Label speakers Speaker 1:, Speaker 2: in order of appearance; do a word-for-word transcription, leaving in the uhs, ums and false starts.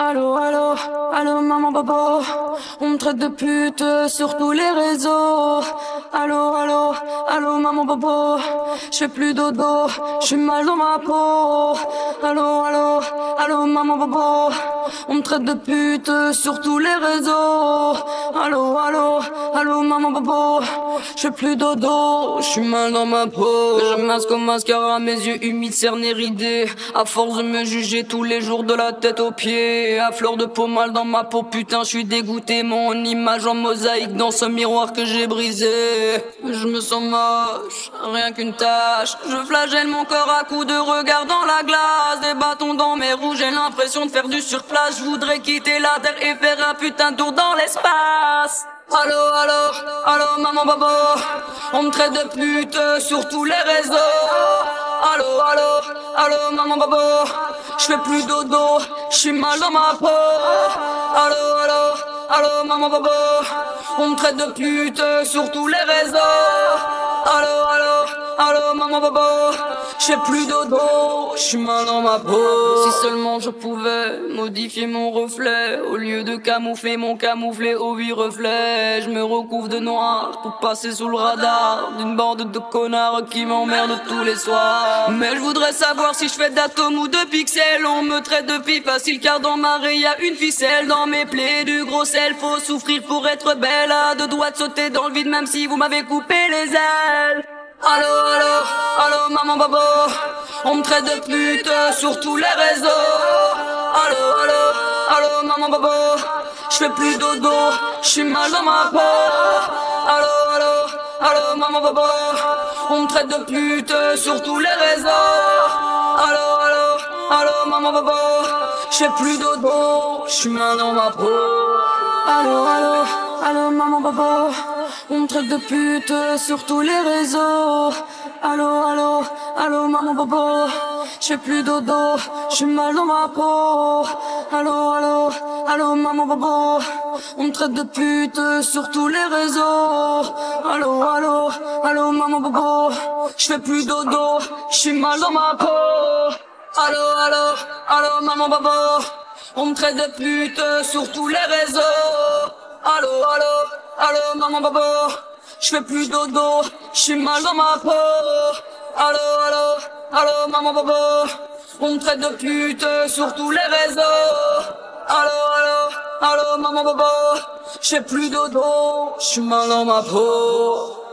Speaker 1: Allô, allô, allô, maman, bobo. On me traite de pute sur tous les réseaux. Allô, allô, allô, maman, bobo. J'fais plus dodo, j'suis mal dans ma peau. Allô, allô, allô, maman, bobo. On me traite de pute sur tous les réseaux. Allô, allô, allô, maman, bobo. J'fais plus dodo, j'suis mal dans ma peau. Je masque au mascara, mes yeux humides, cernés, ridés. À force de me juger tous les jours de la tête aux pieds, à fleur de peau, mal dans ma peau, putain je suis dégoûté. Mon image en mosaïque dans ce miroir que j'ai brisé. Je me sens moche, rien qu'une tache. Je flagelle mon corps à coups de regard dans la glace. Des bâtons dans mes roues, j'ai l'impression de faire du surplace. Je voudrais quitter la terre et faire un putain de tour dans l'espace. Allô, allô, allô, maman, bobo. On me traite de pute sur tous les réseaux. Allô, allô, allô, maman, bobo. J'fais plus dodo, j'suis mal dans ma peau. Allô, allô, allô, maman, bobo. On me traite de pute sur tous les réseaux. Allô, allô, allô, maman, bobo. J'fais plus dodo, j'suis mal dans ma peau. Si seulement je pouvais modifier mon reflet, au lieu de camoufler mon camouflé aux huit reflets, je me recouvre de noir pour passer sous le radar d'une bande de connards qui m'emmerdent tous les soirs. Mais je voudrais savoir si je fais d'atomes ou de pixels. On me traite de fille facile car dans ma raie y a une ficelle. Dans mes plaies du gros sel, faut souffrir pour être belle. À deux doigts de sauter dans le vide même si vous m'avez coupé les ailes. Allô, allô, allô, maman, bobo. On me traite de pute sur tous les réseaux. Allô, allô, allô, maman, bobo. J'fais plus dodo, j'suis mal dans ma peau. Allô, allô, allô, maman, bobo. On me traite de pute sur tous les réseaux. Allô, allô, allô, maman, bobo. J'fais plus dodo, j'suis mal dans ma peau. Allô, allô, allô, maman, bobo. On me traite de pute sur tous les réseaux. Allô, allô, allô, maman, bobo. J'fais plus dodo, j'suis mal dans ma peau. Allô, allô, allô, maman, bobo. On me traite de pute sur tous les réseaux. Allô, allô, allô, maman, bobo. J'fais plus dodo, j'suis mal dans ma peau. Allô, allô, allô, maman, bobo. On me traite de pute sur tous les réseaux. Allô, allô, allô, maman, bobo. J'fais plus dodo, j'suis mal dans ma peau. Allô, allô, allô, maman, bobo. On me traite de pute sur tous les réseaux. Allô, allô, allô, maman, bobo. J'fais plus dodo, j'suis mal dans ma peau.